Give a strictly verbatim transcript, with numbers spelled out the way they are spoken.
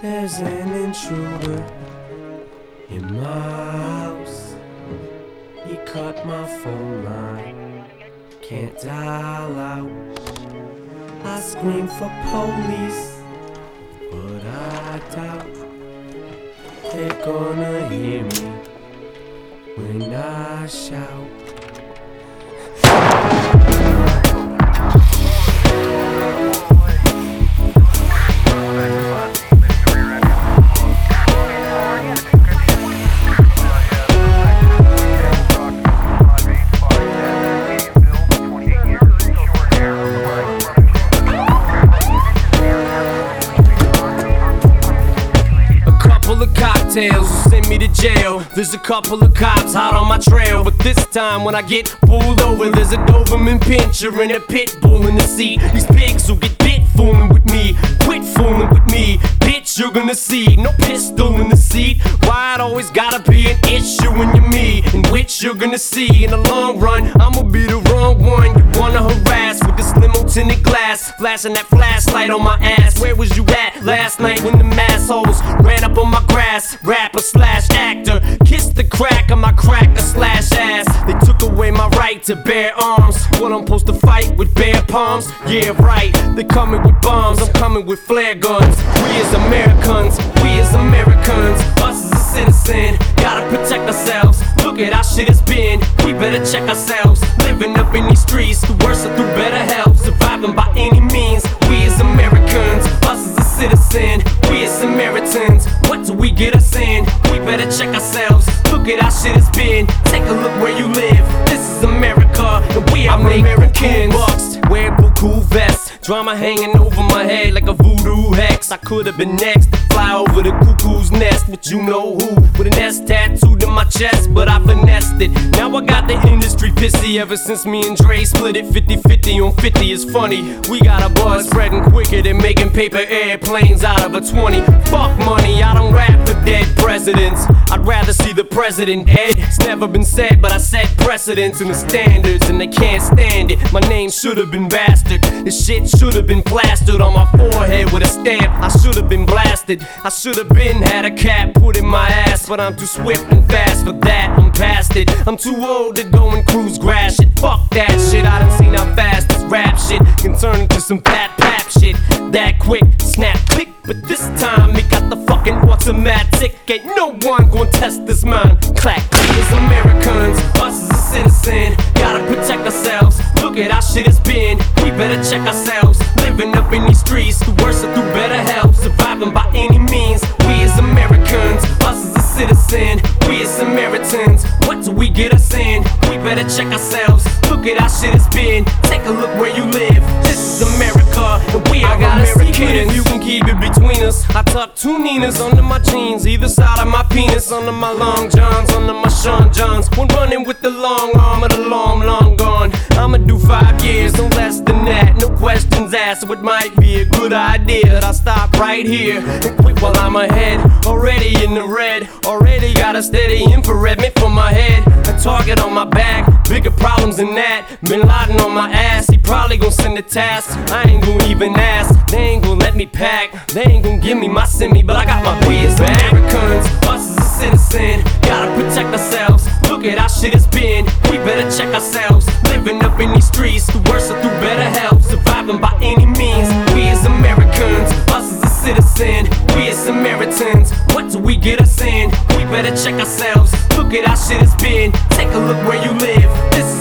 There's an intruder in my house. He cut my phone line, can't dial out. I scream for police, but I doubt they're gonna hear me when I shout. Cocktails will send me to jail. There's a couple of cops hot on my trail, but this time when I get pulled over, there's a Doberman Pinscher and a pit bull in the seat. These pigs will get bit fooling with me. Quit fooling with me, bitch, you're gonna see. No pistol in the seat. Why it always gotta be an issue when you're me? In which you're gonna see in the long run, I'ma be the wrong one you wanna harass with this limo tinted glass, flashing that flashlight on my ass. Where was you at last night when the massholes ran up on my grass? Rapper slash actor, kiss the crack of my cracker slash ass. They took away my right to bear arms. What, I'm supposed to fight with bare palms? Yeah, right, they coming with bombs, I'm coming with flare guns. We as Americans, we as Americans, us as a citizen, gotta protect ourselves. Look at how shit has been, we better check ourselves. Living up in these streets, through worse or through better health. Surviving by any means, we as Americans, us as a citizen, we as Samaritans. What do we get us in? We better check ourselves. Look at how shit has been, take a look where you live. This is America, and we are Americans. Bucks, wear buku vests, drama hanging over my head like a voodoo hex. I could have been next to fly over the cuckoo's nest with you know who, with an S tattooed in my chest, but I finessed it. Now I got the industry pissy ever since me and Dre split it fifty fifty on fifty. It's funny, we got a buzz spreading quicker than making paper airplanes out of a twenty. Fuck money, I don't rap for dead presidents. I'd rather see the president dead. It's never been said, but I set precedents and the standards, and they can't stand it. My name should have been bastard. This shit should have been plastered on my forehead with a stamp. I should have been blasted. I should have been had a cap put in my ass, but I'm too swift and fast for that. I'm past it. I'm too old to go and cruise grass shit. Fuck that shit. I done seen how fast this rap shit can turn into some fat pap shit. That quick, snap, click. But this time it got the fucking automatic. Ain't no one gon' test this mind. Clack. We as Americans, us as a citizen, gotta protect ourselves. Look at how shit has been, we better check ourselves. Living up in these streets, through worse or through better health. Surviving by any means, we as Americans, us as a citizen, we as Samaritans. What do we get us in? We better check ourselves. Look at how shit has been, take a look where you live. This is America, and we are Americans. If you can keep it between us, I tuck two Ninas under my jeans, either side of my penis, under my long johns, under my Sean Johns. When running with the long arm of the long, long gone, I'ma do five years, no less than that. No questions asked, so it might be a good idea that I stop right here and quit while I'm ahead. Already in the red, already got a steady infrared meant for my head. A target on my back, bigger problems than that. Bin Laden on my ass, he probably gon' send a task. I ain't gon' even ask, they ain't gon' let me pack. They ain't gon' give me my semi, but I got my biz back. Americans, us as a citizen, gotta protect ourselves. Look at how shit has been, we better check ourselves. Living up in these streets, through worse or through better health. Surviving by any means, we as Americans, us as a citizen, we as Samaritans. What do we get us in? We better check ourselves. Look at how shit has been, take a look where you live. This